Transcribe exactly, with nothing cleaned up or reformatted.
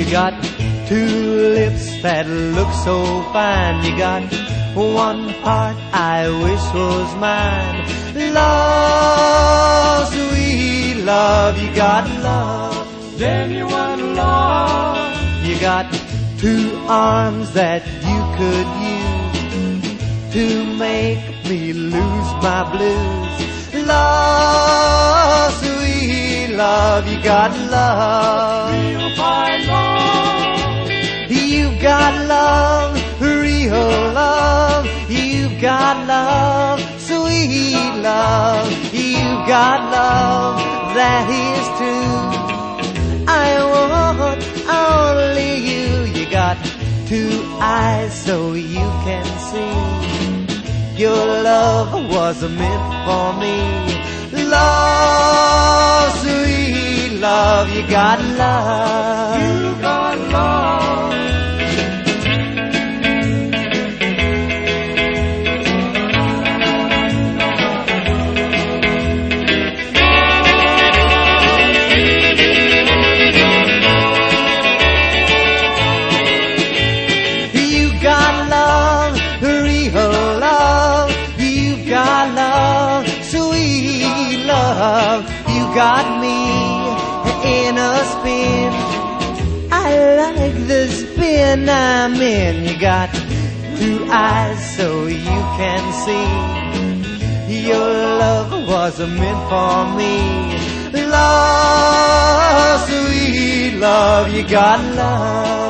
got two lips that look so fine. You got one heart I wish was mine. Love, sweet love, you got love. Then you want love. You got two arms that you could use to make me lose my blues. Love, sweet love, you got love. Real fine love. You've got love, real love. You've got love, sweet love. You've got love that is true. I want only you. You got two eyes so you can see. Your love was meant for me. Love, sweet love, you got love. You got love. You got me in a spin. I like the spin I'm in. You got two eyes so you can see. Your love was meant for me. Love, sweet love, you got love.